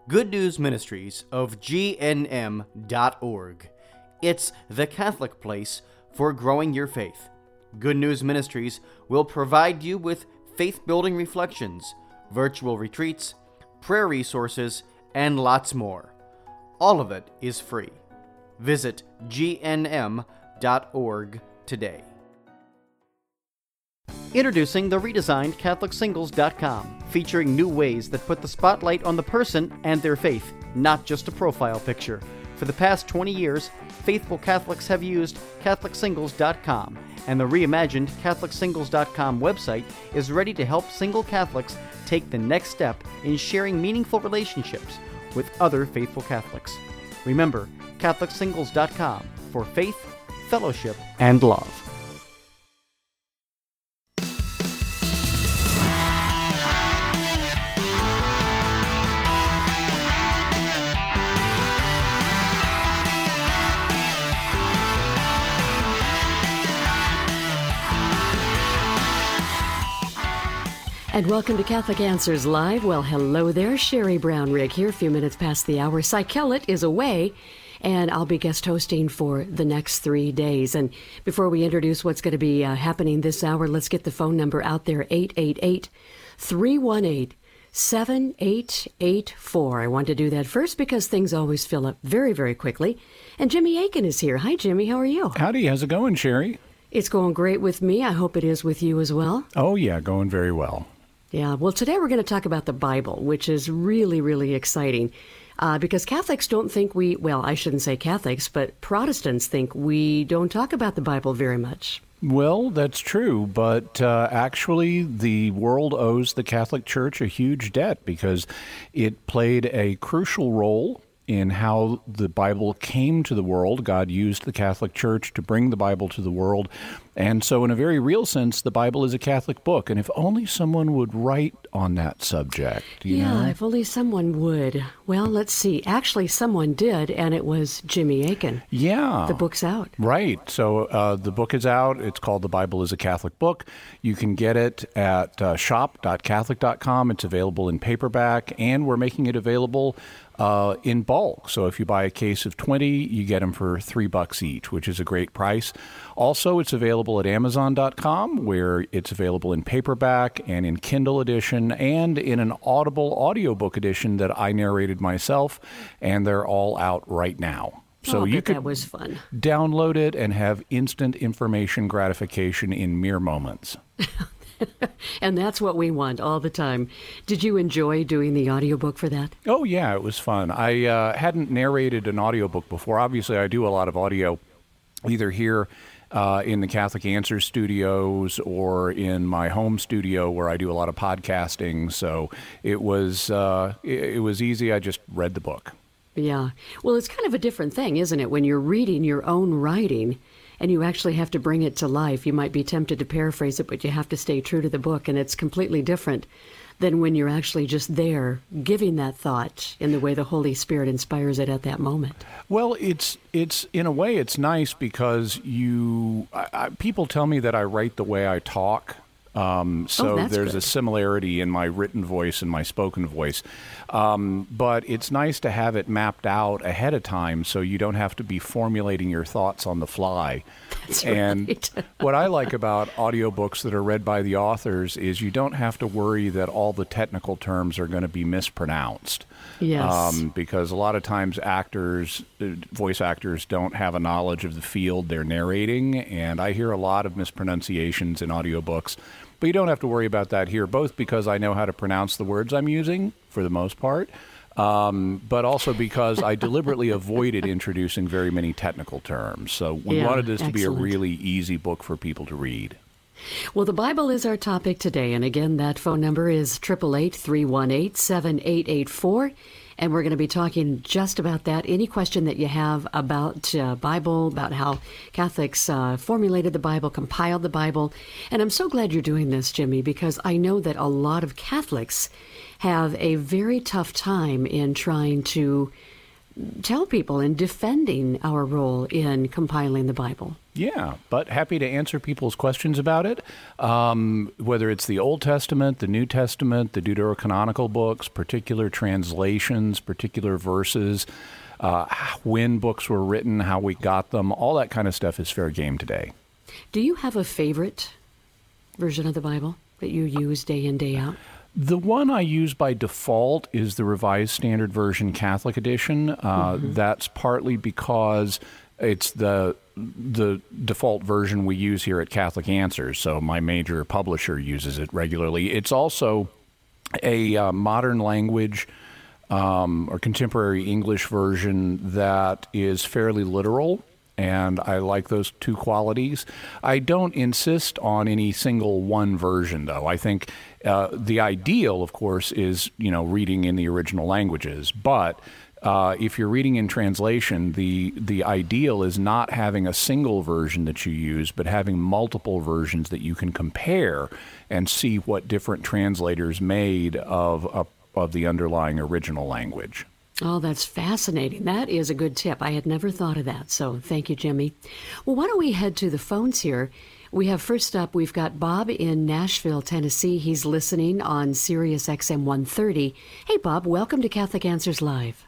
Good News Ministries of GNM.org. It's the Catholic place for growing your faith. Good News Ministries will provide you with faith-building reflections, virtual retreats, prayer resources, and lots more. All of it is free. Visit GNM.org today. Introducing the redesigned CatholicSingles.com, featuring new ways that put the spotlight on the person and their faith, not just a profile picture. For the past 20 years, faithful Catholics have used CatholicSingles.com, and the reimagined CatholicSingles.com website is ready to help single Catholics take the next step in sharing meaningful relationships with other faithful Catholics. Remember, CatholicSingles.com for faith, fellowship, and love. And welcome to Catholic Answers Live. Well, hello there. Sherry Brownrigg here, a few minutes past the hour. Cy Kellett is away, and I'll be guest hosting for the next 3 days. And before we introduce what's going to be happening this hour, let's get the phone number out there, 888-318-7884. I want to do that first because things always fill up very, very quickly. And Jimmy Akin is here. Hi, Jimmy. How are you? Howdy. How's it going, Sherry? It's going great with me. I hope it is with you as well. Oh, yeah, going very well. Yeah, well, today we're going to talk about the Bible, which is really, really exciting because Catholics don't think I shouldn't say Catholics, but Protestants think we don't talk about the Bible very much. Well, that's true, but actually the world owes the Catholic Church a huge debt because it played a crucial role in how the Bible came to the world. God used the Catholic Church to bring the Bible to the world. And so in a very real sense, the Bible is a Catholic book. And if only someone would write on that subject, you know? If only someone would. Well, let's see. Actually, someone did, and it was Jimmy Akin. Yeah. The book's out. Right. So the book is out. It's called The Bible is a Catholic Book. You can get it at shop.catholic.com. It's available in paperback, and we're making it available in bulk. So if you buy a case of 20, you get them for $3 each, which is a great price. Also, it's available at Amazon.com, where it's available in paperback and in Kindle edition and in an Audible audiobook edition that I narrated myself, and they're all out right now. So you could that was fun. Download it and have instant information gratification in mere moments. And that's what we want all the time. Did you enjoy doing the audiobook for that? Oh, yeah, it was fun. I hadn't narrated an audiobook before. Obviously, I do a lot of audio, either here in the Catholic Answers studios or in my home studio where I do a lot of podcasting. So it was easy. I just read the book. Yeah. Well, it's kind of a different thing, isn't it? When you're reading your own writing and you actually have to bring it to life. You might be tempted to paraphrase it, but you have to stay true to the book, and it's completely different than when you're actually just there giving that thought in the way the Holy Spirit inspires it at that moment. Well, it's in a way it's nice because people tell me that I write the way I talk. So there's good. A similarity in my written voice and my spoken voice. But it's nice to have it mapped out ahead of time so you don't have to be formulating your thoughts on the fly. That's and right. What I like about audiobooks that are read by the authors is you don't have to worry that all the technical terms are going to be mispronounced. Yes. Because a lot of times voice actors don't have a knowledge of the field they're narrating, and I hear a lot of mispronunciations in audiobooks. But you don't have to worry about that here, both because I know how to pronounce the words I'm using, for the most part, but also because I deliberately avoided introducing very many technical terms. So we wanted this to be a really easy book for people to read. Well, the Bible is our topic today, and again, that phone number is 888-318-7884. And we're going to be talking just about that. Any question that you have about Bible, about how Catholics formulated the Bible, compiled the Bible. And I'm so glad you're doing this, Jimmy, because I know that a lot of Catholics have a very tough time in trying to tell people in defending our role in compiling the Bible. Yeah, but happy to answer people's questions about it, whether it's the Old Testament, the New Testament, the Deuterocanonical books, particular translations, particular verses, when books were written, how we got them, all that kind of stuff is fair game today. Do you have a favorite version of the Bible that you use day in, day out? The one I use by default is the Revised Standard Version Catholic Edition. That's partly because it's the default version we use here at Catholic Answers, so my major publisher uses it regularly. It's also a modern language or contemporary English version that is fairly literal, and I like those two qualities. I don't insist on any single one version, though. I think the ideal, of course, is reading in the original languages, but if you're reading in translation, the ideal is not having a single version that you use, but having multiple versions that you can compare and see what different translators made of the underlying original language. Oh, that's fascinating. That is a good tip. I had never thought of that, so thank you, Jimmy. Well, why don't we head to the phones here? We have first up, we've got Bob in Nashville, Tennessee. He's listening on Sirius XM 130. Hey, Bob, welcome to Catholic Answers Live.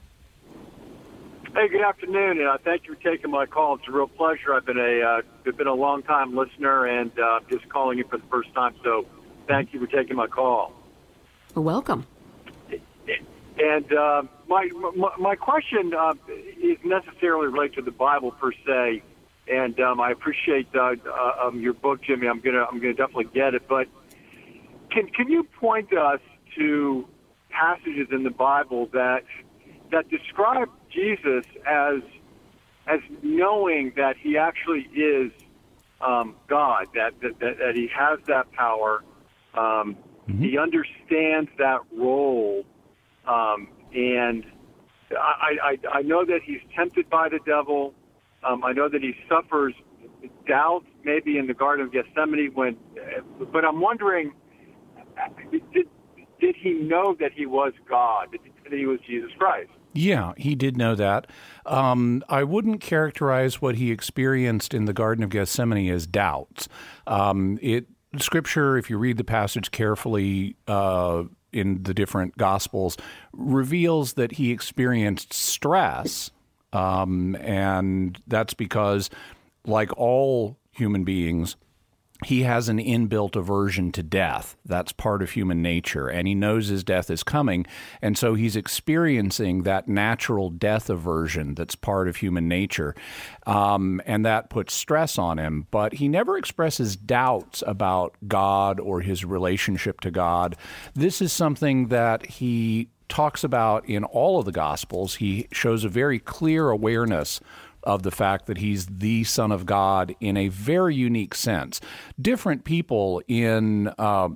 Hey, good afternoon, and thank you for taking my call. It's a real pleasure. I've been a long-time listener, and just calling you for the first time, so thank you for taking my call. Well, welcome. And my question is necessarily related to the Bible per se, and I appreciate your book, Jimmy. I'm gonna definitely get it. But can you point us to passages in the Bible that describe Jesus as knowing that he actually is God, that he has that power, he understands that role. And I know that he's tempted by the devil. I know that he suffers doubt, maybe in the Garden of Gethsemane. But I'm wondering, did he know that he was God, that he was Jesus Christ? Yeah, he did know that. I wouldn't characterize what he experienced in the Garden of Gethsemane as doubts. Scripture, if you read the passage carefully, in the different Gospels, reveals that he experienced stress, and that's because, like all human beings, he has an inbuilt aversion to death. That's part of human nature, and he knows his death is coming, and so he's experiencing that natural death aversion that's part of human nature, and that puts stress on him. But he never expresses doubts about God or his relationship to God. This is something that he talks about in all of the Gospels. He shows a very clear awareness of the fact that he's the Son of God in a very unique sense. Different people can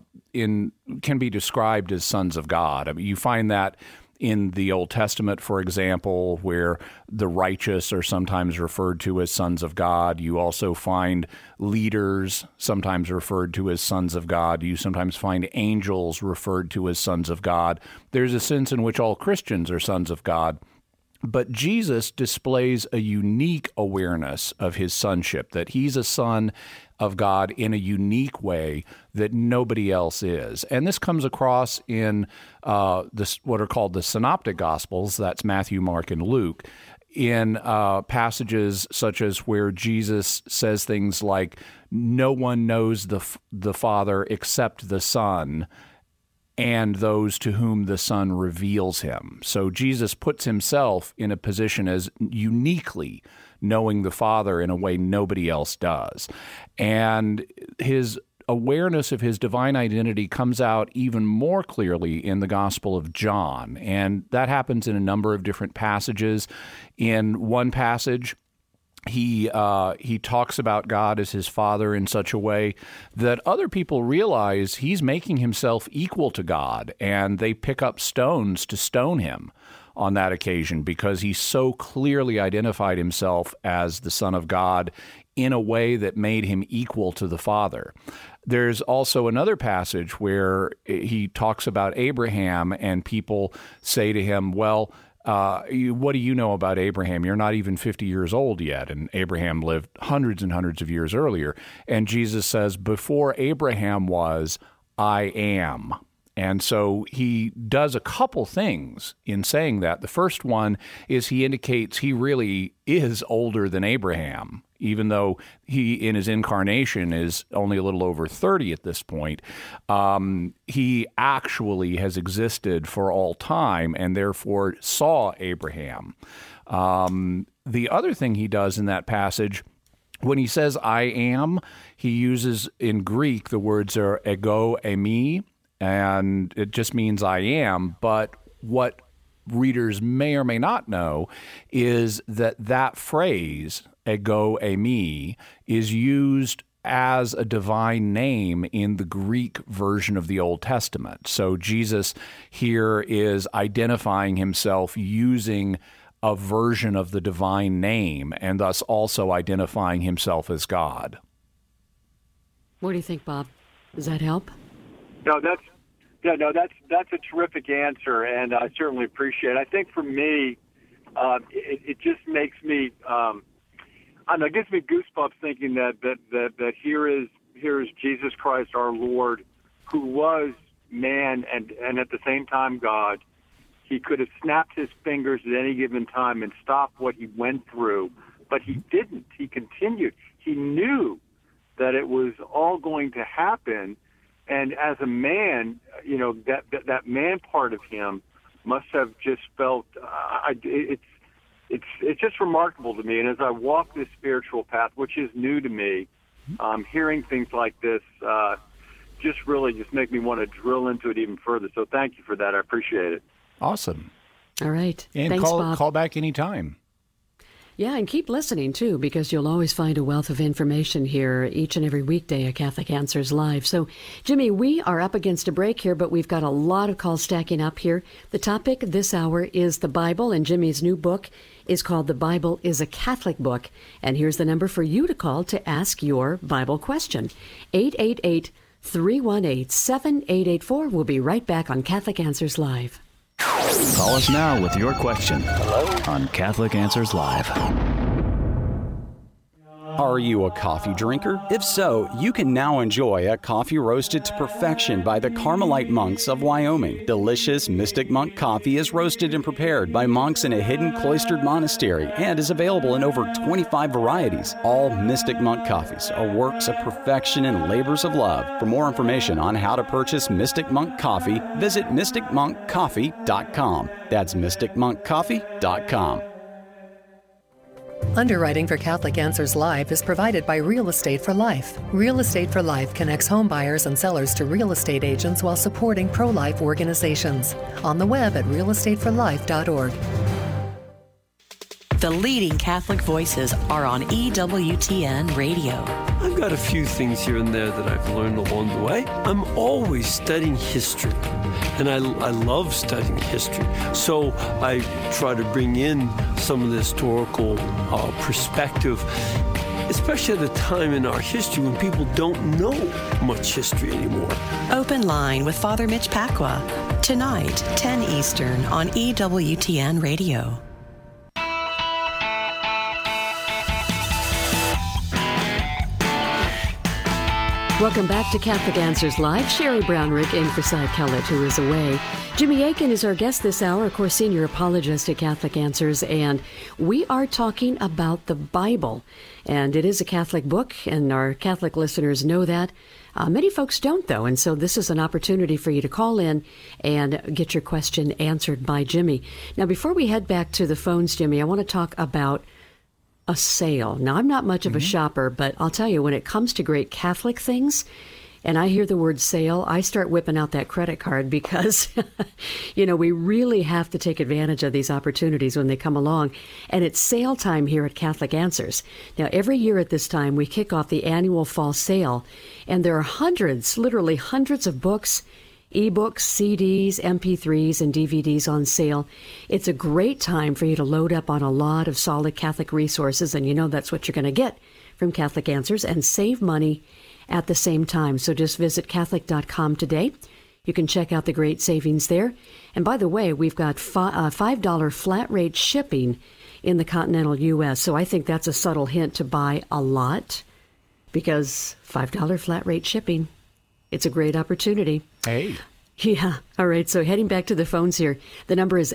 be described as sons of God. I mean, you find that in the Old Testament, for example, where the righteous are sometimes referred to as sons of God. You also find leaders sometimes referred to as sons of God. You sometimes find angels referred to as sons of God. There's a sense in which all Christians are sons of God. But Jesus displays a unique awareness of his sonship, that he's a son of God in a unique way that nobody else is. And this comes across in what are called the Synoptic Gospels, that's Matthew, Mark, and Luke, in passages such as where Jesus says things like, no one knows the Father except the Son, and those to whom the Son reveals him. So Jesus puts himself in a position as uniquely knowing the Father in a way nobody else does. And his awareness of his divine identity comes out even more clearly in the Gospel of John. And that happens in a number of different passages. In one passage, he talks about God as his Father in such a way that other people realize he's making himself equal to God, and they pick up stones to stone him on that occasion because he so clearly identified himself as the Son of God in a way that made him equal to the Father. There's also another passage where he talks about Abraham, and people say to him, well, what do you know about Abraham? You're not even 50 years old yet, and Abraham lived hundreds and hundreds of years earlier. And Jesus says, before Abraham was, I am. And so he does a couple things in saying that. The first one is he indicates he really is older than Abraham, even though he, in his incarnation, is only a little over 30 at this point. He actually has existed for all time and therefore saw Abraham. The other thing he does in that passage, when he says I am, he uses in Greek the words are ego, eimi, and it just means I am. But what readers may or may not know is that phrase, ego, eimi, is used as a divine name in the Greek version of the Old Testament. So Jesus here is identifying himself using a version of the divine name and thus also identifying himself as God. What do you think, Bob? Does that help? No, that's a terrific answer, and I certainly appreciate it. I think for me, it just makes me, I don't know, it gives me goosebumps thinking that here is Jesus Christ, our Lord, who was man and at the same time God. He could have snapped his fingers at any given time and stopped what he went through, but he didn't. He continued. He knew that it was all going to happen. And as a man, you know, that man part of him must have just felt it's just remarkable to me. And as I walk this spiritual path, which is new to me, hearing things like this just make me want to drill into it even further. So thank you for that. I appreciate it. Awesome. All right. And thanks, Bob. Call back anytime. Yeah, and keep listening, too, because you'll always find a wealth of information here each and every weekday at Catholic Answers Live. So, Jimmy, we are up against a break here, but we've got a lot of calls stacking up here. The topic this hour is the Bible, and Jimmy's new book is called The Bible is a Catholic Book. And here's the number for you to call to ask your Bible question. 888-318-7884. We'll be right back on Catholic Answers Live. Call us now with your question on Catholic Answers Live. Are you a coffee drinker? If so, you can now enjoy a coffee roasted to perfection by the Carmelite monks of Wyoming. Delicious Mystic Monk coffee is roasted and prepared by monks in a hidden cloistered monastery and is available in over 25 varieties. All Mystic Monk coffees are works of perfection and labors of love. For more information on how to purchase Mystic Monk coffee, visit mysticmonkcoffee.com. That's mysticmonkcoffee.com. Underwriting for Catholic Answers Live is provided by Real Estate for Life. Real Estate for Life connects home buyers and sellers to real estate agents while supporting pro-life organizations. On the web at realestateforlife.org. The leading Catholic voices are on EWTN Radio. I've got a few things here and there that I've learned along the way. I'm always studying history, and I love studying history. So I try to bring in some of the historical perspective, especially at a time in our history when people don't know much history anymore. Open Line with Father Mitch Pacwa. Tonight, 10 Eastern on EWTN Radio. Welcome back to Catholic Answers Live. Sherry Brownrick in for Cy Kellett, who is away. Jimmy Akin is our guest this hour, of course, senior apologist at Catholic Answers, and we are talking about the Bible. And it is a Catholic book, and our Catholic listeners know that. Many folks don't, though, and so this is an opportunity for you to call in and get your question answered by Jimmy. Now, before we head back to the phones, Jimmy, I want to talk about a sale. Now, I'm not much of a shopper, but I'll tell you, when it comes to great Catholic things, and I hear the word sale, I start whipping out that credit card because, we really have to take advantage of these opportunities when they come along. And it's sale time here at Catholic Answers. Now, every year at this time, we kick off the annual fall sale, and there are hundreds, literally hundreds of books, ebooks, CDs, MP3s, and DVDs on sale. It's a great time for you to load up on a lot of solid Catholic resources, and that's what you're going to get from Catholic Answers, and save money at the same time. So just visit Catholic.com today. You can check out the great savings there. And by the way, we've got $5 flat rate shipping in the continental U.S., so I think that's a subtle hint to buy a lot, because $5 flat rate shipping, it's a great opportunity. Hey. Yeah. All right. So heading back to the phones here, the number is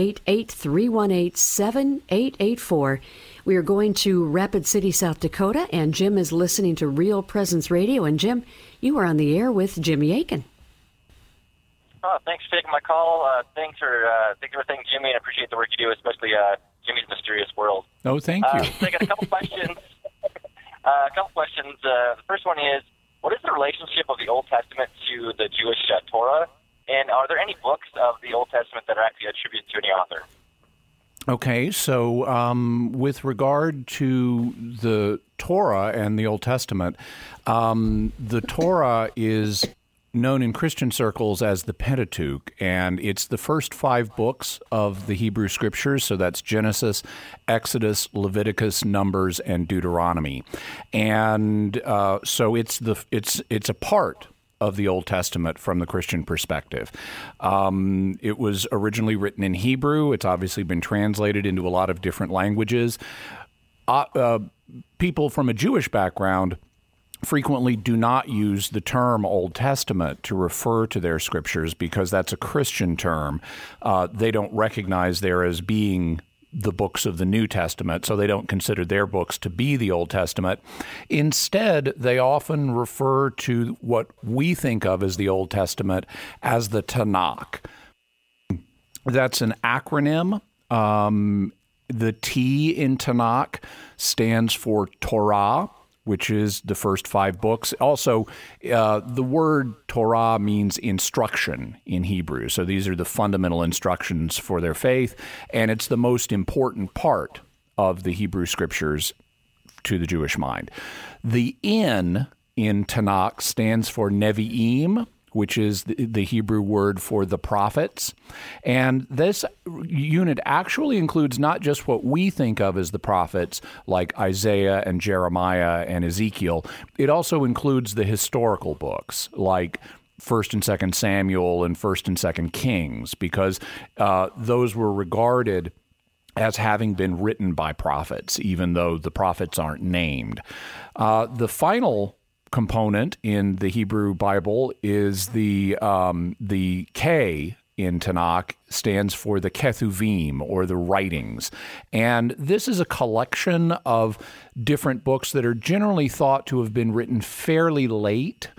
888-318-7884. We are going to Rapid City, South Dakota, and Jim is listening to Real Presence Radio. And Jim, you are on the air with Jimmy Akin. Oh, thanks for taking my call. Thanks for everything, Jimmy, and I appreciate the work you do, especially Jimmy's Mysterious World. Oh, thank you. So I got a couple questions. The first one is, what is the relationship of the Old Testament to the Jewish Torah? And are there any books of the Old Testament that are actually attributed to any author? Okay, so with regard to the Torah and the Old Testament, the Torah is known in Christian circles as the Pentateuch, and it's the first 5 books of the Hebrew Scriptures, so that's Genesis, Exodus, Leviticus, Numbers, and Deuteronomy. And so it's a part of the Old Testament from the Christian perspective. It was originally written in Hebrew. It's obviously been translated into a lot of different languages. People from a Jewish background frequently do not use the term Old Testament to refer to their scriptures because that's a Christian term. They don't recognize there as being the books of the New Testament, so they don't consider their books to be the Old Testament. Instead, they often refer to what we think of as the Old Testament as the Tanakh. That's an acronym. The T in Tanakh stands for Torah, which is the first 5 books. Also, the word Torah means instruction in Hebrew. So these are the fundamental instructions for their faith, and it's the most important part of the Hebrew Scriptures to the Jewish mind. The N in Tanakh stands for Nevi'im, which is the Hebrew word for the prophets. And this unit actually includes not just what we think of as the prophets, like Isaiah and Jeremiah and Ezekiel. It also includes the historical books, like 1st and 2nd Samuel and 1st and 2nd Kings, because those were regarded as having been written by prophets, even though the prophets aren't named. The final component in the Hebrew Bible is the K in Tanakh stands for the Ketuvim, or the writings. And this is a collection of different books that are generally thought to have been written fairly late.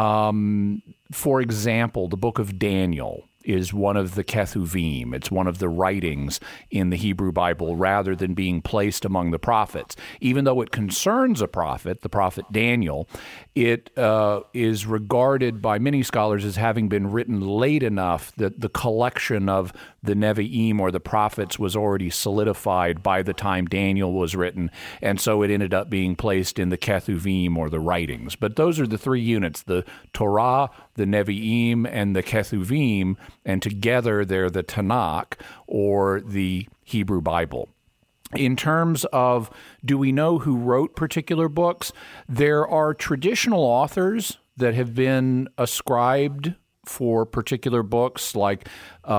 For example, the book of Daniel is one of the Ketuvim. It's one of the writings in the Hebrew Bible rather than being placed among the prophets. Even though it concerns a prophet, the prophet Daniel, it is regarded by many scholars as having been written late enough that the collection of the Nevi'im, or the prophets, was already solidified by the time Daniel was written, and so it ended up being placed in the Ketuvim, or the writings. But those are the 3 units, the Torah, the Nevi'im, and the Ketuvim, and together they're the Tanakh, or the Hebrew Bible. In terms of, do we know who wrote particular books? There are traditional authors that have been ascribed for particular books, like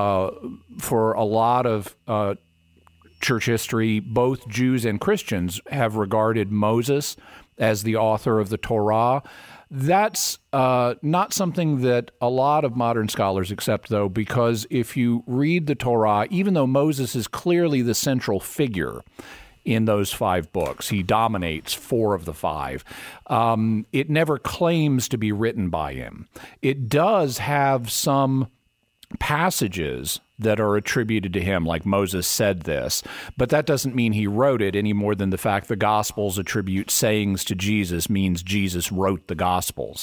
for a lot of church history, both Jews and Christians have regarded Moses as the author of the Torah. That's not something that a lot of modern scholars accept, though, because if you read the Torah, even though Moses is clearly the central figure in those 5 books, he dominates 4 of the 5, it never claims to be written by him. It does have some passages that are attributed to him, like Moses said this, but that doesn't mean he wrote it any more than the fact the Gospels attribute sayings to Jesus means Jesus wrote the Gospels.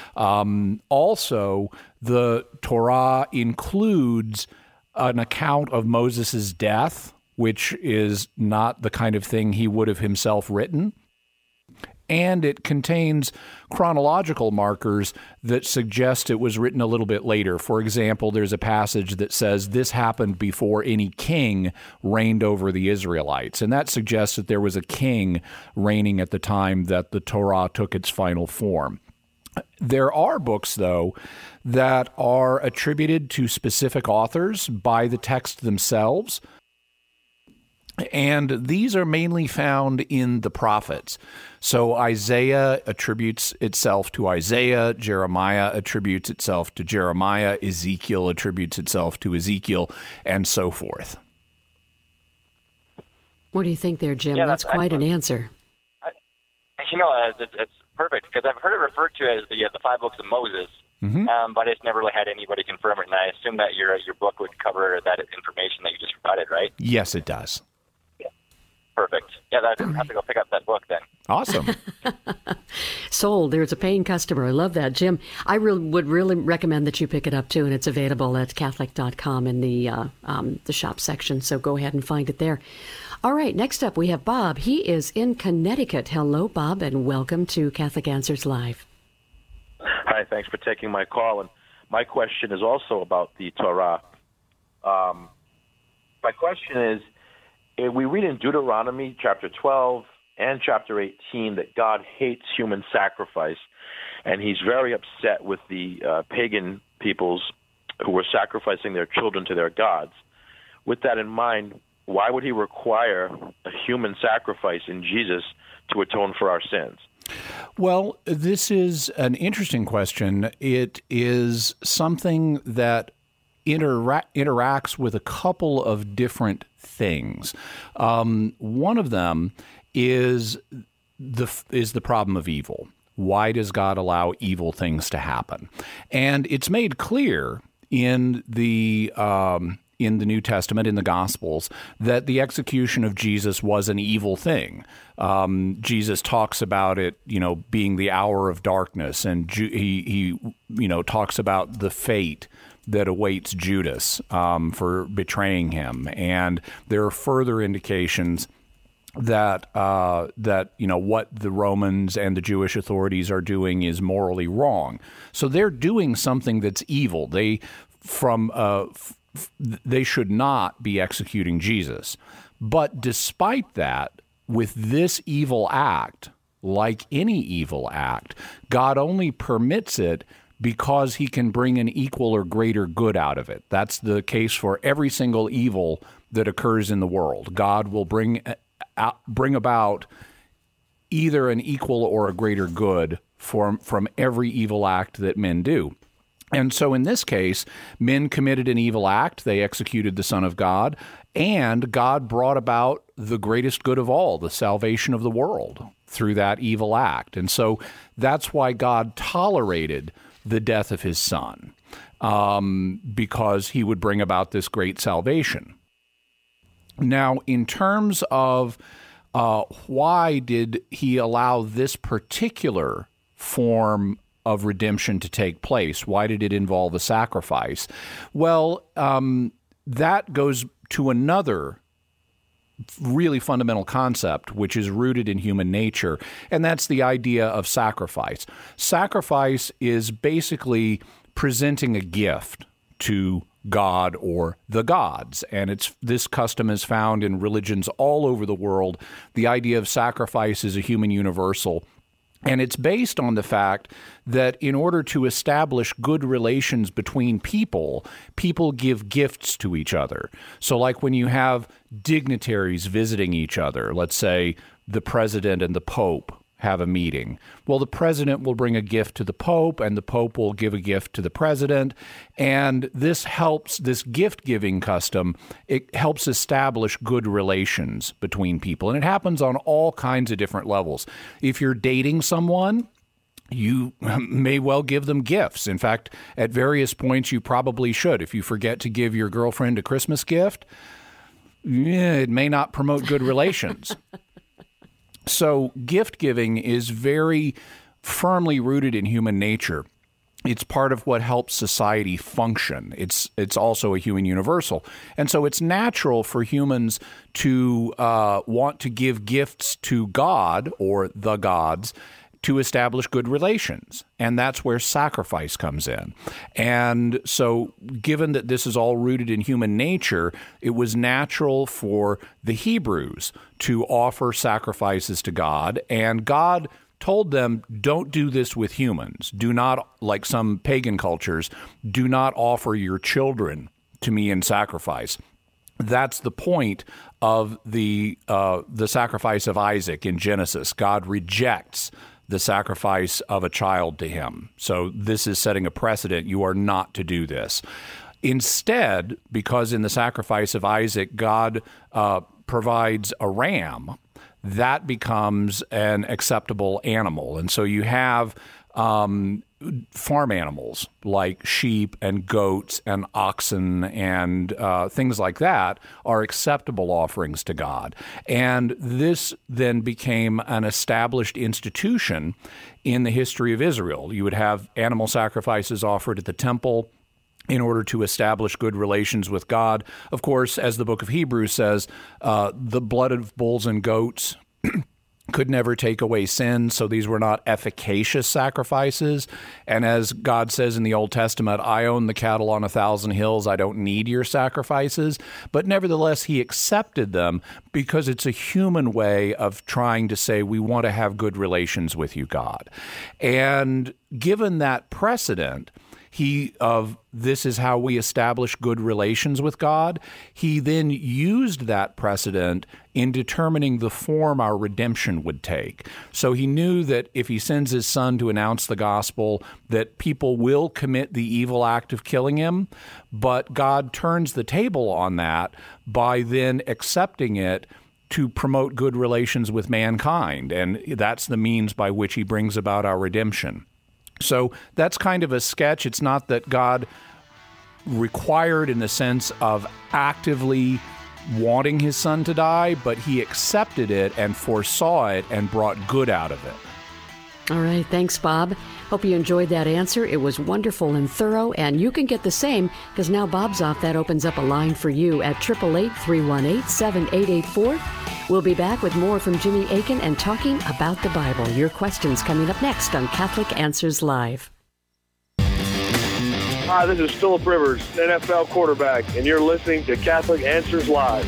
Also, the Torah includes an account of Moses' death, which is not the kind of thing he would have himself written. And it contains chronological markers that suggest it was written a little bit later. For example, there's a passage that says this happened before any king reigned over the Israelites. And that suggests that there was a king reigning at the time that the Torah took its final form. There are books, though, that are attributed to specific authors by the text themselves. And these are mainly found in the prophets. So Isaiah attributes itself to Isaiah, Jeremiah attributes itself to Jeremiah, Ezekiel attributes itself to Ezekiel, and so forth. What do you think there, Jim? Yeah, that's quite an answer. It's perfect, because I've heard it referred to as the 5 books of Moses, but it's never really had anybody confirm it, and I assume that your book would cover that information that you just provided, right? Yes, it does. Perfect. Yeah, I have to go pick up that book then. Awesome. Sold. There's a paying customer. I love that. Jim, I would really recommend that you pick it up, too, and it's available at Catholic.com in the shop section, so go ahead and find it there. All right, next up we have Bob. He is in Connecticut. Hello, Bob, and welcome to Catholic Answers Live. Hi, thanks for taking my call, and my question is also about the Torah. My question is, we read in Deuteronomy chapter 12 and chapter 18 that God hates human sacrifice, and he's very upset with the pagan peoples who were sacrificing their children to their gods. With that in mind, why would he require a human sacrifice in Jesus to atone for our sins? Well, this is an interesting question. It is something that interacts with a couple of different things. One of them is the problem of evil. Why does God allow evil things to happen? And it's made clear in the New Testament, in the Gospels, that the execution of Jesus was an evil thing. Jesus talks about it, being the hour of darkness, and he talks about the fate that awaits Judas for betraying him. And there are further indications that what the Romans and the Jewish authorities are doing is morally wrong. So they're doing something that's evil. They should not be executing Jesus. But despite that, with this evil act, like any evil act, God only permits it because he can bring an equal or greater good out of it. That's the case for every single evil that occurs in the world. God will bring about either an equal or a greater good from every evil act that men do. And so in this case, men committed an evil act. They executed the Son of God, and God brought about the greatest good of all, the salvation of the world, through that evil act. And so that's why God tolerated the death of his Son, because he would bring about this great salvation. Now, in terms of why did he allow this particular form of redemption to take place? Why did it involve a sacrifice? Well, that goes to another really fundamental concept, which is rooted in human nature, and that's the idea of sacrifice. Sacrifice is basically presenting a gift to God or the gods, and this custom is found in religions all over the world. The idea of sacrifice is a human universal, and it's based on the fact that in order to establish good relations between people, people give gifts to each other. So like when you have dignitaries visiting each other, let's say the president and the Pope have a meeting. Well, the president will bring a gift to the Pope, and the Pope will give a gift to the president. And this gift-giving custom, it helps establish good relations between people. And it happens on all kinds of different levels. If you're dating someone, you may well give them gifts. In fact, at various points, you probably should. If you forget to give your girlfriend a Christmas gift, it may not promote good relations. So gift giving is very firmly rooted in human nature. It's part of what helps society function. It's also a human universal. And so it's natural for humans to want to give gifts to God or the gods to establish good relations. And that's where sacrifice comes in. And so given that this is all rooted in human nature, it was natural for the Hebrews to offer sacrifices to God. And God told them, don't do this with humans. Do not, like some pagan cultures, do not offer your children to me in sacrifice. That's the point of the sacrifice of Isaac in Genesis. God rejects the sacrifice of a child to him. So this is setting a precedent. You are not to do this. Instead, because in the sacrifice of Isaac, God provides a ram, that becomes an acceptable animal. And so you have farm animals like sheep and goats and oxen and things like that are acceptable offerings to God. And this then became an established institution in the history of Israel. You would have animal sacrifices offered at the temple in order to establish good relations with God. Of course, as the book of Hebrews says, the blood of bulls and goats could never take away sin, so these were not efficacious sacrifices. And as God says in the Old Testament, I own the cattle on 1,000 hills, I don't need your sacrifices. But nevertheless, he accepted them because it's a human way of trying to say, we want to have good relations with you, God. And given that precedent, this is how we establish good relations with God. He then used that precedent in determining the form our redemption would take. So he knew that if he sends his son to announce the gospel, that people will commit the evil act of killing him, but God turns the table on that by then accepting it to promote good relations with mankind. And that's the means by which he brings about our redemption. So that's kind of a sketch. It's not that God required in the sense of actively wanting his son to die, but he accepted it and foresaw it and brought good out of it. All right. Thanks, Bob. Hope you enjoyed that answer. It was wonderful and thorough, and you can get the same because now Bob's off. That opens up a line for you at 888-318-7884. We'll be back with more from Jimmy Akin and talking about the Bible. Your questions coming up next on Catholic Answers Live. Hi, this is Phillip Rivers, NFL quarterback, and you're listening to Catholic Answers Live.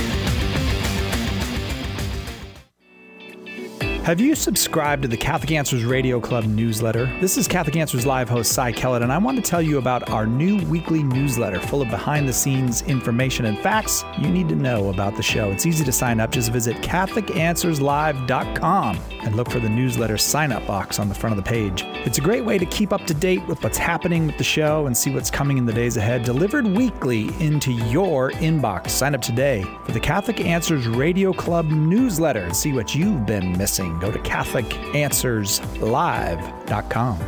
Have you subscribed to the Catholic Answers Radio Club newsletter? This is Catholic Answers Live host Cy Kellett, and I want to tell you about our new weekly newsletter full of behind-the-scenes information and facts you need to know about the show. It's easy to sign up. Just visit CatholicAnswersLive.com and look for the newsletter sign-up box on the front of the page. It's a great way to keep up to date with what's happening with the show and see what's coming in the days ahead, delivered weekly into your inbox. Sign up today for the Catholic Answers Radio Club newsletter and see what you've been missing. Go to CatholicAnswersLive.com.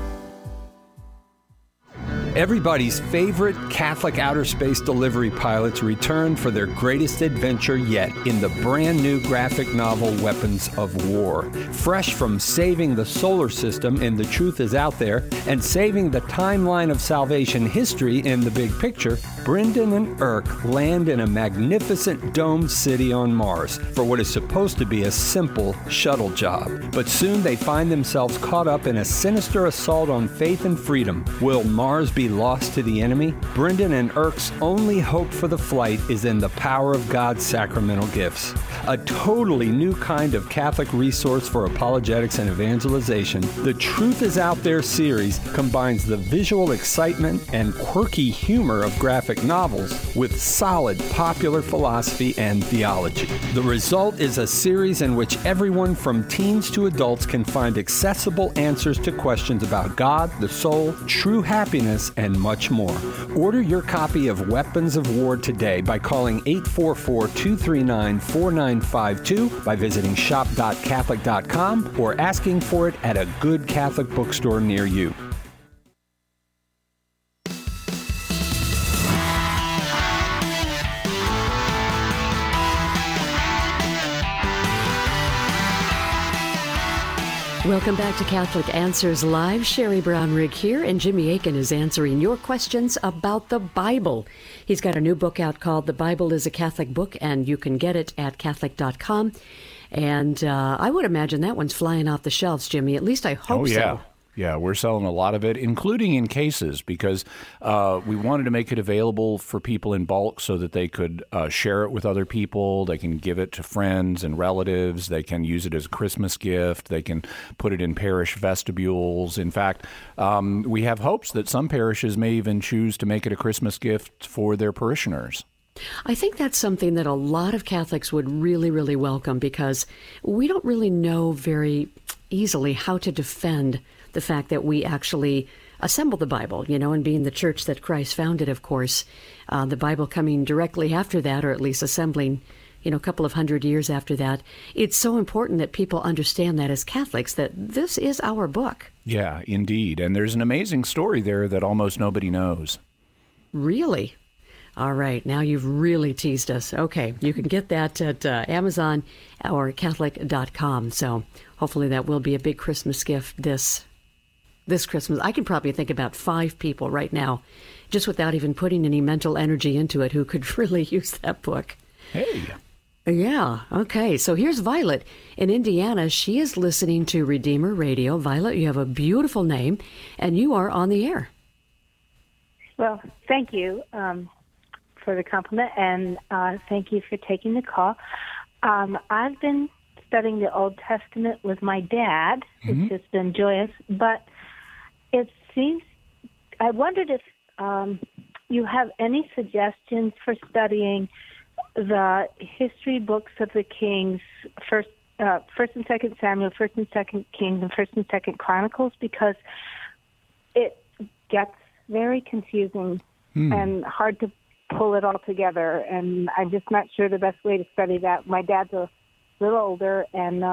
Everybody's favorite Catholic outer space delivery pilots return for their greatest adventure yet in the brand new graphic novel Weapons of War. Fresh from saving the solar system in The Truth Is Out There and saving the timeline of salvation history in The Big Picture, Brendan and Irk land in a magnificent domed city on Mars for what is supposed to be a simple shuttle job. But soon they find themselves caught up in a sinister assault on faith and freedom. Will Mars be lost to the enemy? Brendan and Irk's only hope for the flight is in the power of God's sacramental gifts. A totally new kind of Catholic resource for apologetics and evangelization, The Truth Is Out There series combines the visual excitement and quirky humor of graphic novels with solid popular philosophy and theology. The result is a series in which everyone from teens to adults can find accessible answers to questions about God, the soul, true happiness, and much more. Order your copy of Weapons of War today by calling 844-239-4952, by visiting shop.catholic.com, or asking for it at a good Catholic bookstore near you. Welcome back to Catholic Answers Live. Sherry Brown-Rigg here, and Jimmy Akin is answering your questions about the Bible. He's got a new book out called The Bible is a Catholic Book, and you can get it at Catholic.com. And I would imagine that one's flying off the shelves, Jimmy. At least I hope so. Yeah, we're selling a lot of it, including in cases, because we wanted to make it available for people in bulk so that they could share it with other people. They can give it to friends and relatives. They can use it as a Christmas gift. They can put it in parish vestibules. In fact, we have hopes that some parishes may even choose to make it a Christmas gift for their parishioners. I think that's something that a lot of Catholics would really, really welcome, because we don't really know very easily how to defend the fact that we actually assemble the Bible, and being the church that Christ founded, of course, the Bible coming directly after that, or at least assembling, a couple of 100 years after that. It's so important that people understand that as Catholics, that this is our book. Yeah, indeed. And there's an amazing story there that almost nobody knows. Really? All right, now you've really teased us. Okay, you can get that at Amazon or Catholic.com. So hopefully that will be a big Christmas gift this Christmas. I can probably think about 5 people right now, just without even putting any mental energy into it, who could really use that book. Hey. Yeah, okay. So here's Violet in Indiana. She is listening to Redeemer Radio. Violet, you have a beautiful name, and you are on the air. Well, thank you for the compliment, and thank you for taking the call. I've been studying the Old Testament with my dad. Mm-hmm. It's just been joyous, but it seems, I wondered if you have any suggestions for studying the history books of the kings, First and Second Samuel, First and Second Kings, and First and Second Chronicles, because it gets very confusing and hard to pull it all together, and I'm just not sure the best way to study that. My dad's a little older, and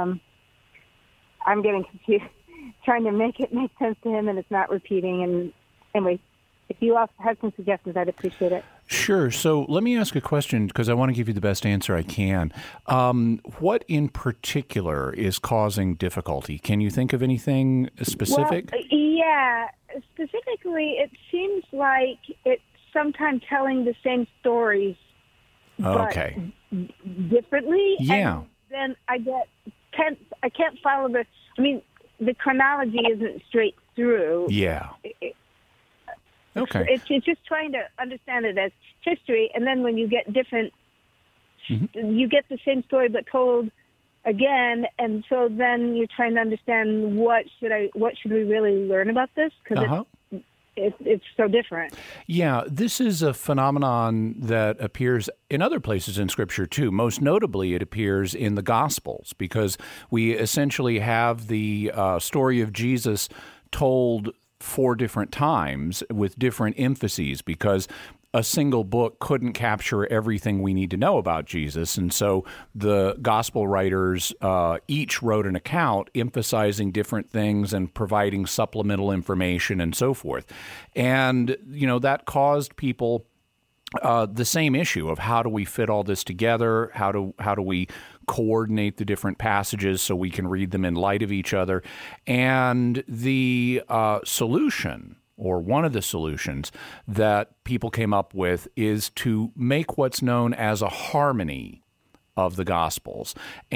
I'm getting confused, trying to make it make sense to him, and it's not repeating. And anyway, if you also have some suggestions, I'd appreciate it. Sure. So let me ask a question, because I want to give you the best answer I can. What in particular is causing difficulty? Can you think of anything specific? Well, yeah. Specifically, it seems like it's sometimes telling the same stories, but differently. Yeah. And then I can't follow the chronology isn't straight through. Yeah. Okay. It's just trying to understand it as history, and then when you get different, you get the same story but told again, and so then you're trying to understand what should we really learn about this, because it's so different. Yeah, this is a phenomenon that appears in other places in Scripture, too. Most notably, it appears in the Gospels, because we essentially have the story of Jesus told 4 different times with different emphases, because a single book couldn't capture everything we need to know about Jesus. And so the gospel writers each wrote an account emphasizing different things and providing supplemental information and so forth. And, that caused people the same issue of how do we fit all this together? How do we coordinate the different passages so we can read them in light of each other? And the solution, or one of the solutions that people came up with, is to make what's known as a harmony of the Gospels.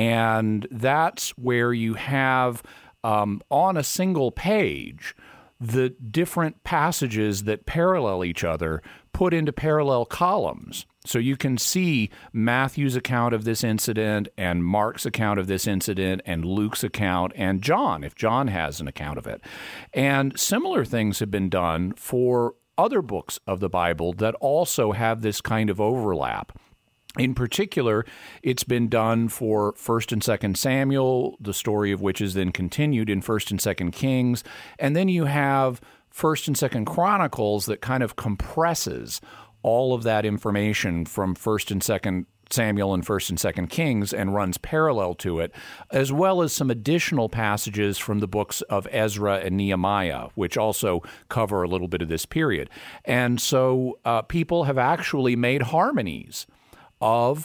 And that's where you have on a single page the different passages that parallel each other put into parallel columns. So you can see Matthew's account of this incident and Mark's account of this incident and Luke's account and John, if John has an account of it. And similar things have been done for other books of the Bible that also have this kind of overlap. In particular, it's been done for 1st and 2nd Samuel, the story of which is then continued in 1st and 2nd Kings. And then you have 1st and 2nd Chronicles that kind of compresses all of that information from 1st and 2nd Samuel and 1st and 2nd Kings and runs parallel to it, as well as some additional passages from the books of Ezra and Nehemiah, which also cover a little bit of this period. And so people have actually made harmonies of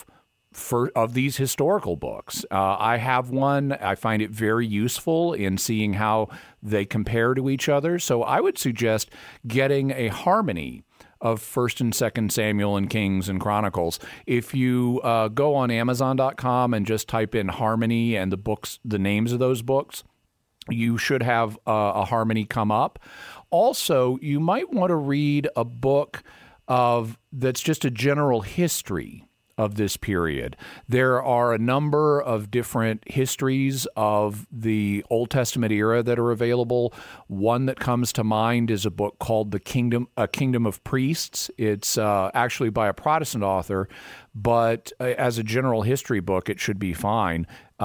these historical books. I have one. I find it very useful in seeing how they compare to each other. So I would suggest getting a harmony of 1st and 2nd Samuel and Kings and Chronicles. If you go on Amazon.com and just type in harmony and the names of those books, you should have a harmony come up. Also, you might want to read a book that's just a general history of this period. There are a number of different histories of the Old Testament era that are available. One that comes to mind is a book called A Kingdom of Priests. It's actually by a Protestant author, but as a general history book, it should be fine.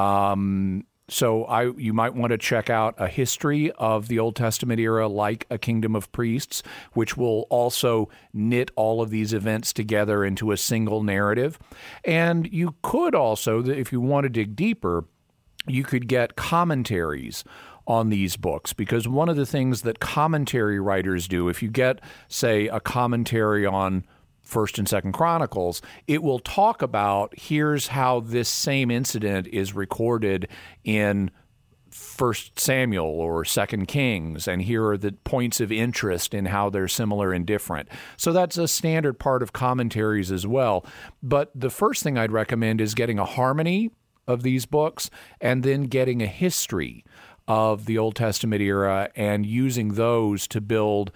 So you might want to check out a history of the Old Testament era like A Kingdom of Priests, which will also knit all of these events together into a single narrative. And you could also, if you want to dig deeper, you could get commentaries on these books, because one of the things that commentary writers do, if you get, say, a commentary on First and Second Chronicles, it will talk about here's how this same incident is recorded in First Samuel or Second Kings, and here are the points of interest in how they're similar and different. So that's a standard part of commentaries as well. But the first thing I'd recommend is getting a harmony of these books and then getting a history of the Old Testament era and using those to build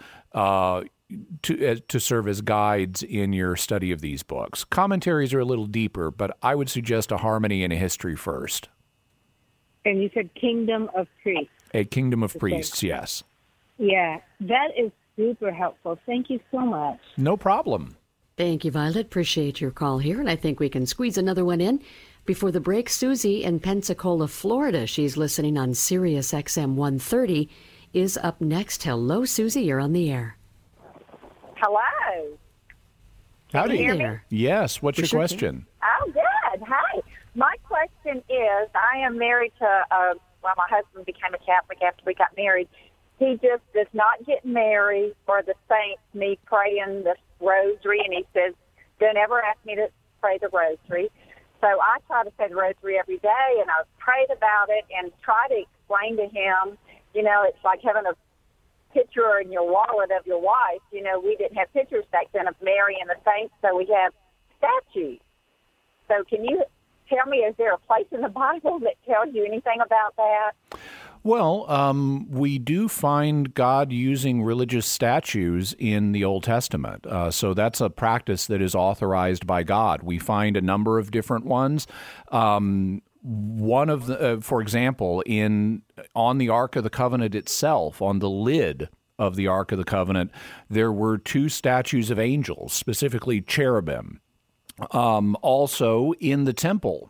to serve as guides in your study of these books. Commentaries are a little deeper, but I would suggest a harmony and a history first. And you said Kingdom of Priests. A Kingdom of Priests, yes. Yeah, that is super helpful. Thank you so much. No problem. Thank you, Violet. Appreciate your call here, and I think we can squeeze another one in. Before the break, Susie in Pensacola, Florida, she's listening on Sirius XM 130, is up next. Hello, Susie, you're on the air. Hello. Howdy. Can you hear me? Yes. What's your question? Oh, good. Hi. My question is, I am married to, my husband became a Catholic after we got married. He just does not get married for the saints, me praying the rosary, and he says, don't ever ask me to pray the rosary. So I try to say the rosary every day, and I've prayed about it and try to explain to him, it's like having a picture in your wallet of your wife. We didn't have pictures back then of Mary and the saints, so we have statues. So can you tell me, is there a place in the Bible that tells you anything about that? Well, we do find God using religious statues in the Old Testament. So that's a practice that is authorized by God. We find a number of different ones. One of the, for example, on the Ark of the Covenant itself, on the lid of the Ark of the Covenant, there were 2 statues of angels, specifically cherubim. Also, in the temple,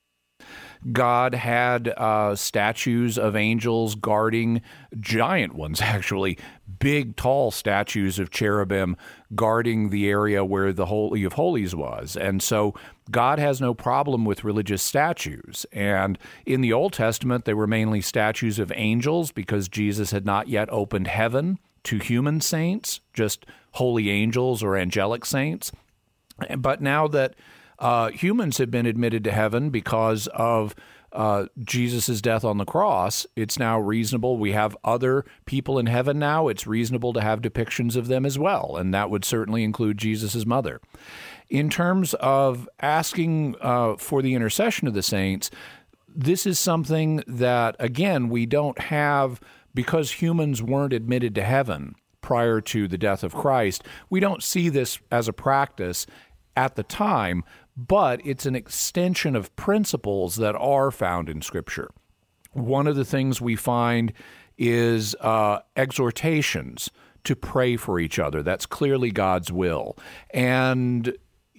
God had statues of angels guarding, giant ones actually, big, tall statues of cherubim guarding the area where the Holy of Holies was. And so God has no problem with religious statues. And in the Old Testament, they were mainly statues of angels because Jesus had not yet opened heaven to human saints, just holy angels or angelic saints. But now that humans have been admitted to heaven because of Jesus' death on the cross, it's now reasonable. We have other people in heaven now. It's reasonable to have depictions of them as well, and that would certainly include Jesus' mother. In terms of asking for the intercession of the saints, this is something that, again, we don't have because humans weren't admitted to heaven prior to the death of Christ. We don't see this as a practice at the time, but it's an extension of principles that are found in Scripture. One of the things we find is exhortations to pray for each other. That's clearly God's will. And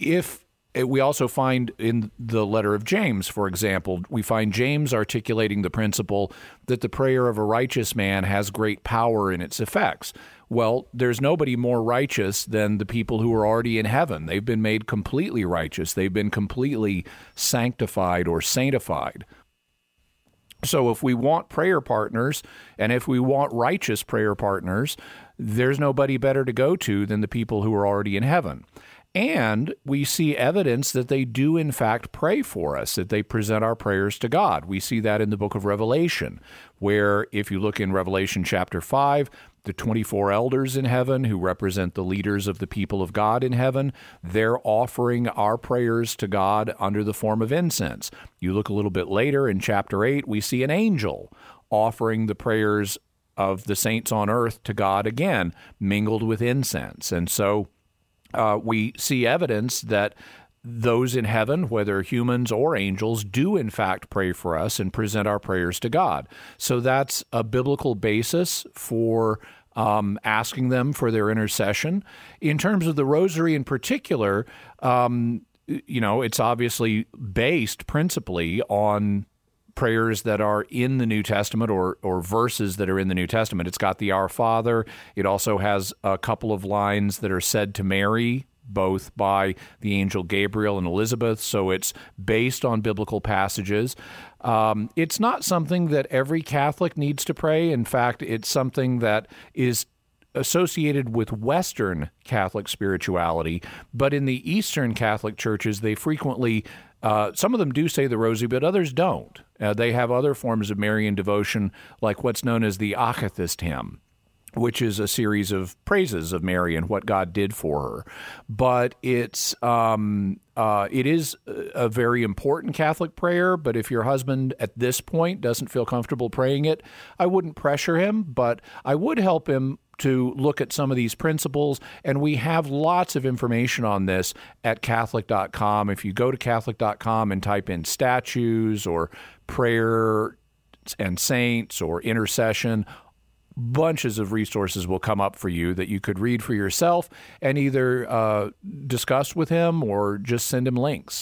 we also find in the letter of James, for example, we find James articulating the principle that the prayer of a righteous man has great power in its effects. Well, there's nobody more righteous than the people who are already in heaven. They've been made completely righteous. They've been completely sanctified or sanctified. So if we want prayer partners, and if we want righteous prayer partners, there's nobody better to go to than the people who are already in heaven. And we see evidence that they do, in fact, pray for us, that they present our prayers to God. We see that in the book of Revelation, where if you look in Revelation chapter 5, the 24 elders in heaven who represent the leaders of the people of God in heaven, they're offering our prayers to God under the form of incense. You look a little bit later in chapter 8, we see an angel offering the prayers of the saints on earth to God again, mingled with incense. And so we see evidence that those in heaven, whether humans or angels, do in fact pray for us and present our prayers to God. So that's a biblical basis for asking them for their intercession. In terms of the rosary in particular, it's obviously based principally on prayers that are in the New Testament or verses that are in the New Testament. It's got the Our Father. It also has a couple of lines that are said to Mary, both by the angel Gabriel and Elizabeth, so it's based on biblical passages. It's not something that every Catholic needs to pray. In fact, it's something that is associated with Western Catholic spirituality, but in the Eastern Catholic churches, they frequently, some of them do say the rosary, but others don't. They have other forms of Marian devotion, like what's known as the Akathist hymn, which is a series of praises of Mary and what God did for her. But it is a very important Catholic prayer, but if your husband at this point doesn't feel comfortable praying it, I wouldn't pressure him, but I would help him to look at some of these principles, and we have lots of information on this at Catholic.com. If you go to Catholic.com and type in statues or prayer and saints or intercession, bunches of resources will come up for you that you could read for yourself and either discuss with him or just send him links.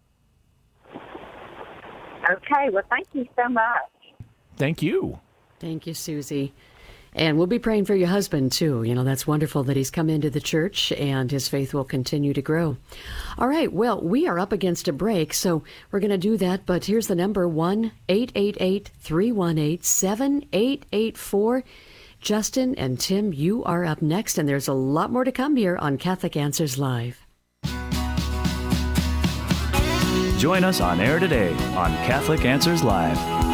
Okay, well, thank you so much. Thank you. Thank you, Susie. And we'll be praying for your husband, too. That's wonderful that he's come into the church and his faith will continue to grow. All right, well, we are up against a break, so we're going to do that. But here's the number, 1-888-318-7884. Justin and Tim, you are up next, and there's a lot more to come here on Catholic Answers Live. Join us on air today on Catholic Answers Live.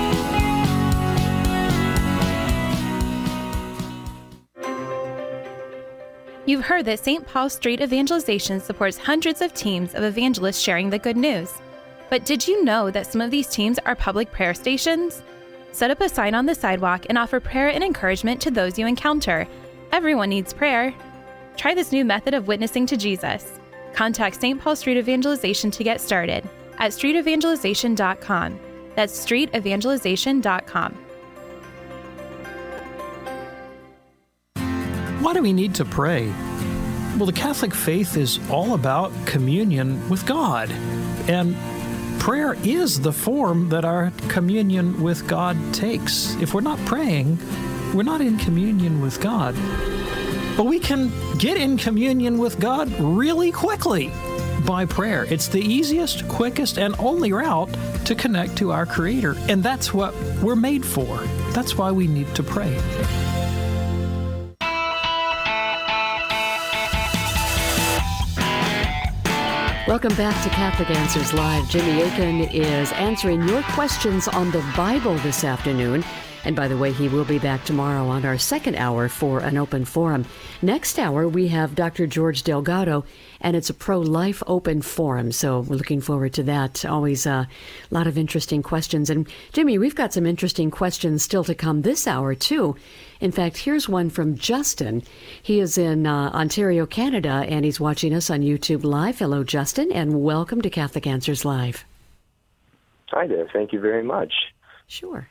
You've heard that St. Paul Street Evangelization supports hundreds of teams of evangelists sharing the good news. But did you know that some of these teams are public prayer stations? Set up a sign on the sidewalk and offer prayer and encouragement to those you encounter. Everyone needs prayer. Try this new method of witnessing to Jesus. Contact St. Paul Street Evangelization to get started at streetevangelization.com. That's streetevangelization.com. Why do we need to pray? Well, the Catholic faith is all about communion with God. And prayer is the form that our communion with God takes. If we're not praying, we're not in communion with God. But we can get in communion with God really quickly by prayer. It's the easiest, quickest, and only route to connect to our Creator. And that's what we're made for. That's why we need to pray. Welcome back to Catholic Answers Live. Jimmy Akin is answering your questions on the Bible this afternoon. And by the way, he will be back tomorrow on our second hour for an open forum. Next hour, we have Dr. George Delgado, and it's a pro-life open forum. So we're looking forward to that. Always a lot of interesting questions. And Jimmy, we've got some interesting questions still to come this hour, too. In fact, here's one from Justin. He is in Ontario, Canada, and he's watching us on YouTube Live. Hello, Justin, and welcome to Catholic Answers Live. Hi there. Thank you very much. Sure.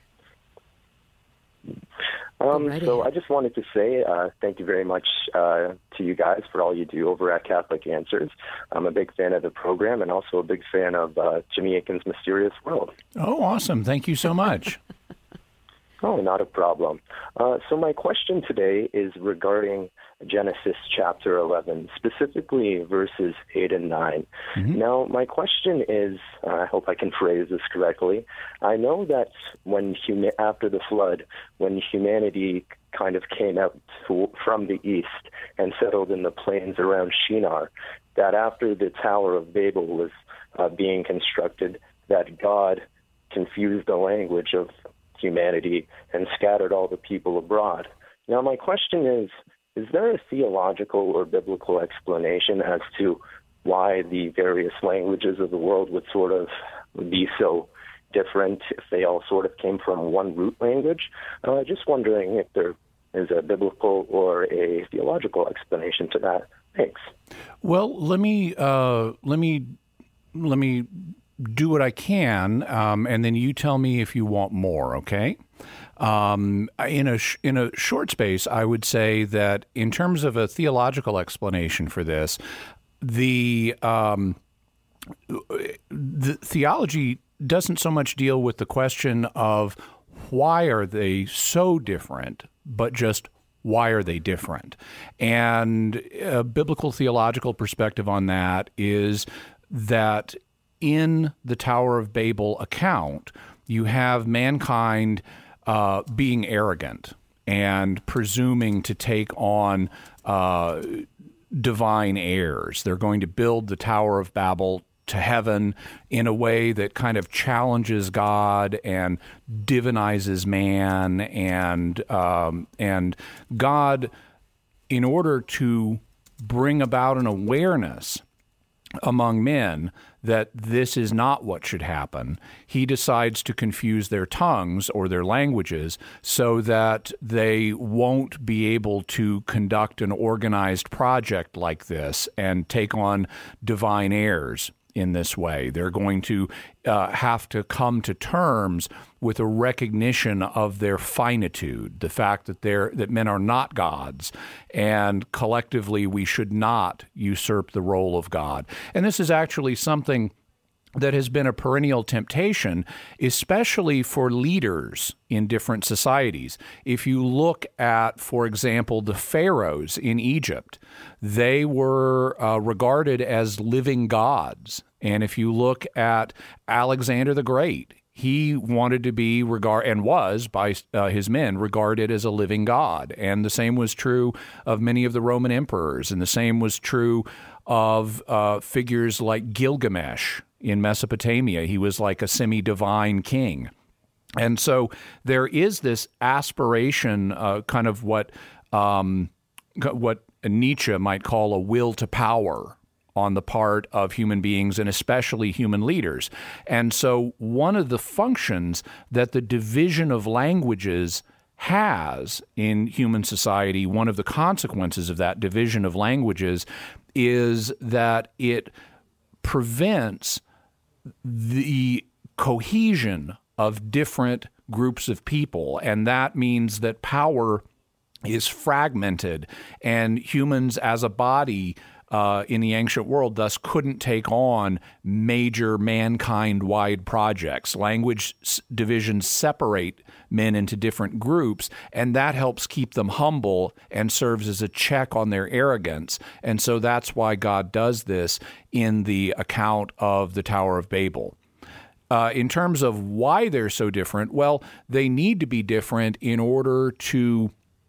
So I just wanted to say thank you very much to you guys for all you do over at Catholic Answers. I'm a big fan of the program and also a big fan of Jimmy Akin's Mysterious World. Oh, awesome. Thank you so much. Oh, not a problem. So my question today is regarding Genesis chapter 11, specifically verses 8 and 9. Mm-hmm. Now, my question is, I hope I can phrase this correctly. I know that after the flood, when humanity kind of came out from the east and settled in the plains around Shinar, that after the Tower of Babel was being constructed, that God confused the language of humanity and scattered all the people abroad. Now, my question is there a theological or biblical explanation as to why the various languages of the world would sort of be so different, if they all sort of came from one root language. Just wondering if there is a biblical or a theological explanation to that. Thanks. Well, let me do what I can, and then you tell me if you want more. Okay. In a short space, I would say that in terms of a theological explanation for this, the theology doesn't so much deal with the question of why are they so different, but just why are they different? And a biblical theological perspective on that is that in the Tower of Babel account, you have mankind being arrogant and presuming to take on divine heirs. They're going to build the Tower of Babel to heaven in a way that kind of challenges God and divinizes man, and God, in order to bring about an awareness among men that this is not what should happen, he decides to confuse their tongues or their languages so that they won't be able to conduct an organized project like this and take on divine heirs in this way. They're going to have to come to terms with a recognition of their finitude, the fact that men are not gods, and collectively we should not usurp the role of God. And this is actually something that has been a perennial temptation, especially for leaders in different societies. If you look at, for example, the pharaohs in Egypt, they were regarded as living gods. And if you look at Alexander the Great, he wanted to be and was by his men regarded as a living god. And the same was true of many of the Roman emperors, and the same was true of figures like Gilgamesh in Mesopotamia. He was like a semi-divine king. And so there is this aspiration, kind of what Nietzsche might call a will to power on the part of human beings, and especially human leaders. And so one of the functions that the division of languages has in human society, one of the consequences of that division of languages is that it prevents the cohesion of different groups of people. And that means that power is fragmented, and humans as a body in the ancient world thus couldn't take on major mankind-wide projects. Language divisions separate men into different groups, and that helps keep them humble and serves as a check on their arrogance. And so that's why God does this in the account of the Tower of Babel. In terms of why they're so different, well, they need to be different in order to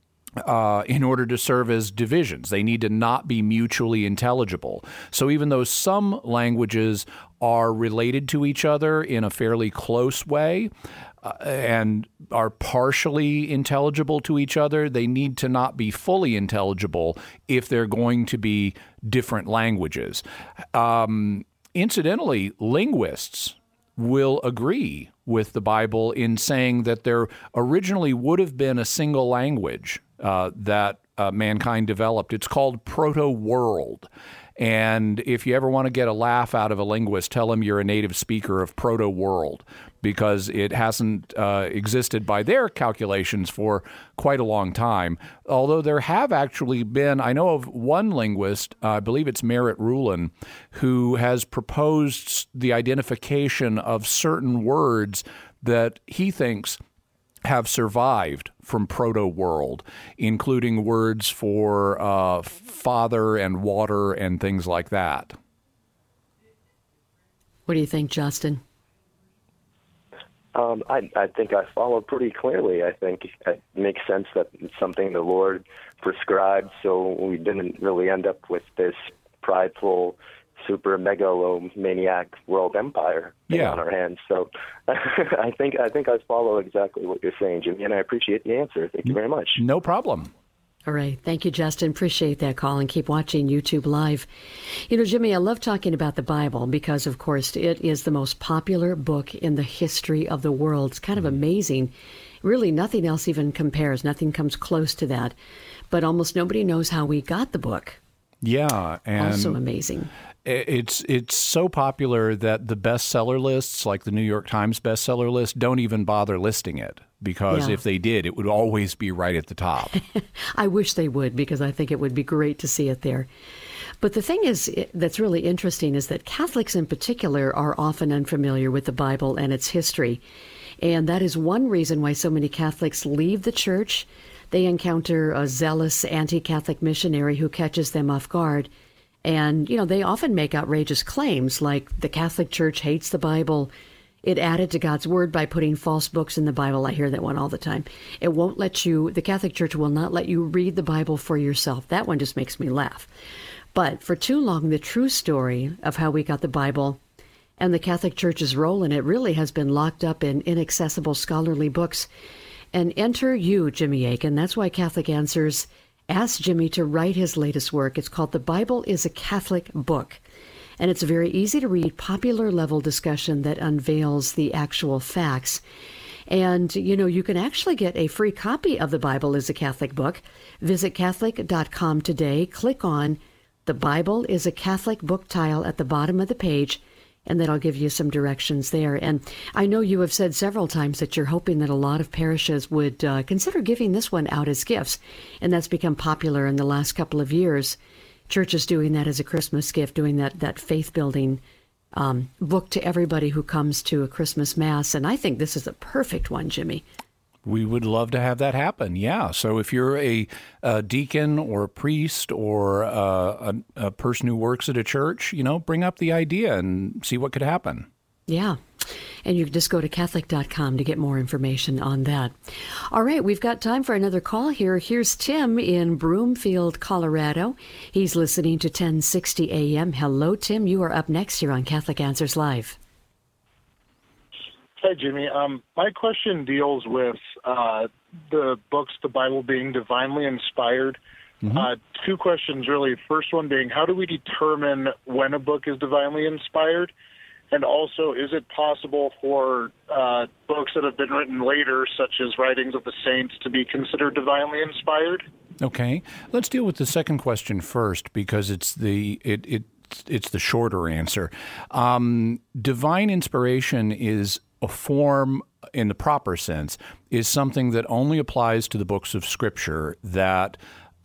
serve as divisions. They need to not be mutually intelligible. So even though some languages are related to each other in a fairly close way and are partially intelligible to each other, they need to not be fully intelligible if they're going to be different languages. Incidentally, linguists will agree with the Bible in saying that there originally would have been a single language that mankind developed. It's called Proto-World. And if you ever want to get a laugh out of a linguist, tell them you're a native speaker of Proto-World, because it hasn't existed by their calculations for quite a long time. Although there have actually been, I know of one linguist, I believe it's Merritt Rulin, who has proposed the identification of certain words that he thinks have survived from Proto-World, including words for father and water and things like that. What do you think, Justin? I think I follow pretty clearly. I think it makes sense that it's something the Lord prescribed, so we didn't really end up with this prideful, super megalomaniac world empire on our hands. So I think I follow exactly what you're saying, Jimmy, and I appreciate the answer. Thank you very much. No problem. All right. Thank you, Justin. Appreciate that call, and keep watching YouTube Live. You know, Jimmy, I love talking about the Bible because, of course, it is the most popular book in the history of the world. It's kind of amazing. Really, nothing else even compares. Nothing comes close to that. But almost nobody knows how we got the book. Yeah. And also amazing. It's so popular that the bestseller lists, like the New York Times bestseller list, don't even bother listing it. Because if they did, it would always be right at the top. I wish they would, because I think it would be great to see it there. But the thing is, that's really interesting is that Catholics in particular are often unfamiliar with the Bible and its history. And that is one reason why so many Catholics leave the church. They encounter a zealous anti-Catholic missionary who catches them off guard. And, you know, they often make outrageous claims like the Catholic Church hates the Bible. It added to God's word by putting false books in the Bible. I hear that one all the time. It won't let you, the Catholic Church will not let you read the Bible for yourself. That one just makes me laugh. But for too long, the true story of how we got the Bible and the Catholic Church's role in it really has been locked up in inaccessible scholarly books. And enter you, Jimmy Akin. That's why Catholic Answers asked Jimmy to write his latest work. It's called The Bible is a Catholic Book. And it's a very easy to read, popular level discussion that unveils the actual facts. And, you know, you can actually get a free copy of The Bible is a Catholic Book. Visit Catholic.com today. Click on The Bible is a Catholic Book tile at the bottom of the page, and that'll give you some directions there. And I know you have said several times that you're hoping that a lot of parishes would consider giving this one out as gifts, and that's become popular in the last couple of years. Churches doing that as a Christmas gift, doing that faith-building book to everybody who comes to a Christmas Mass. And I think this is a perfect one, Jimmy. We would love to have that happen, yeah. So if you're a deacon or a priest or a person who works at a church, you know, bring up the idea and see what could happen. Yeah. And you can just go to Catholic.com to get more information on that. All right, we've got time for another call here. Here's Tim in Broomfield, Colorado. He's listening to 1060 AM. Hello, Tim. You are up next here on Catholic Answers Live. Hi, Jimmy. My question deals with the books, the Bible being divinely inspired. Mm-hmm. Two questions, really. First one being, how do we determine when a book is divinely inspired? And also, is it possible for books that have been written later, such as writings of the saints, to be considered divinely inspired? Okay. Let's deal with the second question first, because it's the shorter answer. Divine inspiration is a form, in the proper sense, is something that only applies to the books of Scripture, that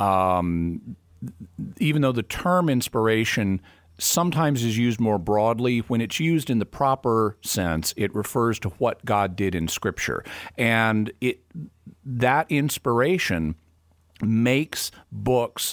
even though the term inspiration sometimes is used more broadly, when it's used in the proper sense, it refers to what God did in Scripture. And that inspiration makes books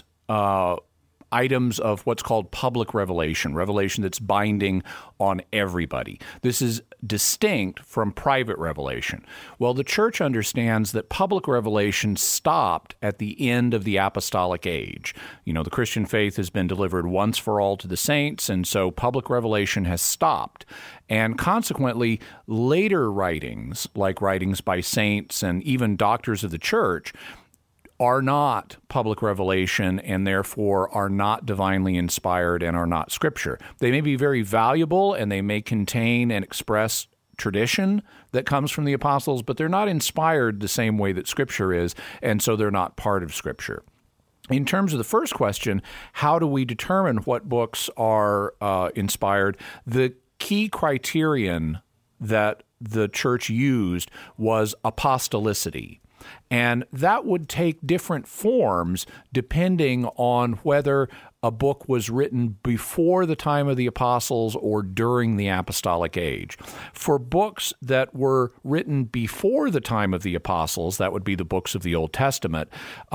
items of what's called public revelation that's binding on everybody. This is distinct from private revelation. Well, the Church understands that public revelation stopped at the end of the apostolic age. You know, the Christian faith has been delivered once for all to the saints, and so public revelation has stopped. And consequently, later writings, like writings by saints and even doctors of the Church, are not public revelation and therefore are not divinely inspired and are not Scripture. They may be very valuable and they may contain and express tradition that comes from the apostles, but they're not inspired the same way that Scripture is, and so they're not part of Scripture. In terms of the first question, how do we determine what books are inspired? The key criterion that the Church used was apostolicity. And that would take different forms depending on whether a book was written before the time of the apostles or during the apostolic age. For books that were written before the time of the apostles, that would be the books of the Old Testament,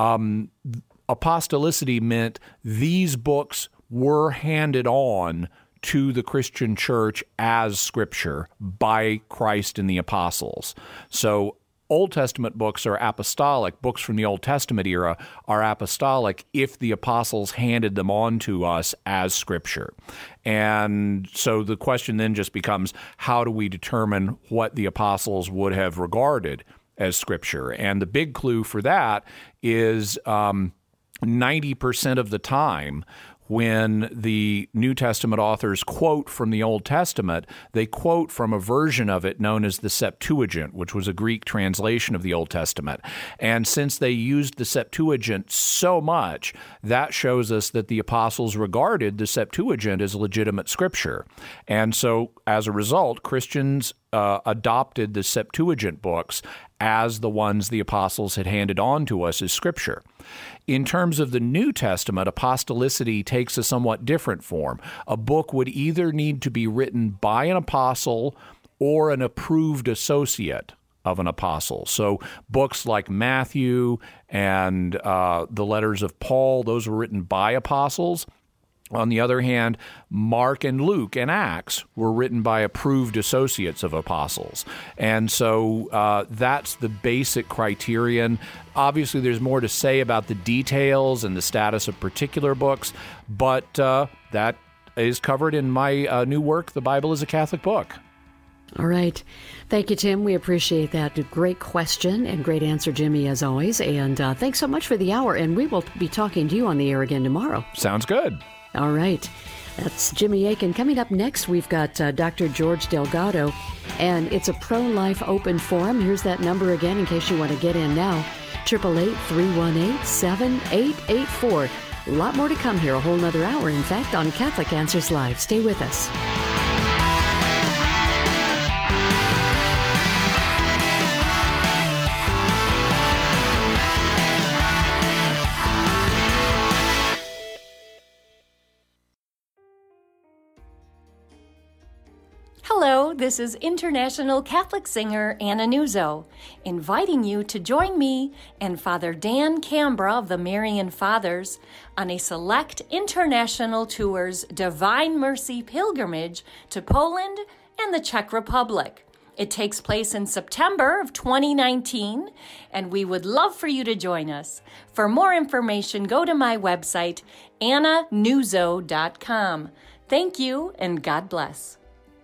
apostolicity meant these books were handed on to the Christian church as Scripture by Christ and the apostles. So Old Testament books are apostolic. Books from the Old Testament era are apostolic if the apostles handed them on to us as Scripture. And so the question then just becomes, how do we determine what the apostles would have regarded as Scripture? And the big clue for that is 90% of the time, when the New Testament authors quote from the Old Testament, they quote from a version of it known as the Septuagint, which was a Greek translation of the Old Testament. And since they used the Septuagint so much, that shows us that the apostles regarded the Septuagint as legitimate scripture. And so, as a result, Christians adopted the Septuagint books as the ones the apostles had handed on to us as scripture. In terms of the New Testament, apostolicity takes a somewhat different form. A book would either need to be written by an apostle or an approved associate of an apostle. So books like Matthew and the letters of Paul, those were written by apostles. On the other hand, Mark and Luke and Acts were written by approved associates of apostles. And so that's the basic criterion. Obviously, there's more to say about the details and the status of particular books, but that is covered in my new work, The Bible is a Catholic Book. All right. Thank you, Tim. We appreciate that. Great question and great answer, Jimmy, as always. And thanks so much for the hour. And we will be talking to you on the air again tomorrow. Sounds good. All right. That's Jimmy Akin. Coming up next, we've got Dr. George Delgado, and it's a pro-life open forum. Here's that number again in case you want to get in now. 888-318-7884. A lot more to come here, a whole nother hour, in fact, on Catholic Answers Live. Stay with us. Hello, this is international Catholic singer Anna Nuzzo, inviting you to join me and Father Dan Cambra of the Marian Fathers on a select international tour's Divine Mercy pilgrimage to Poland and the Czech Republic. It takes place in September of 2019, and we would love for you to join us. For more information, go to my website, annanuzzo.com. Thank you, and God bless.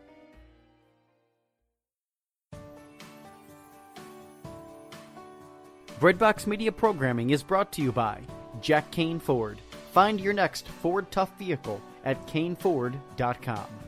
Breadbox Media programming is brought to you by Jack Kane Ford. Find your next Ford Tough vehicle at caneford.com.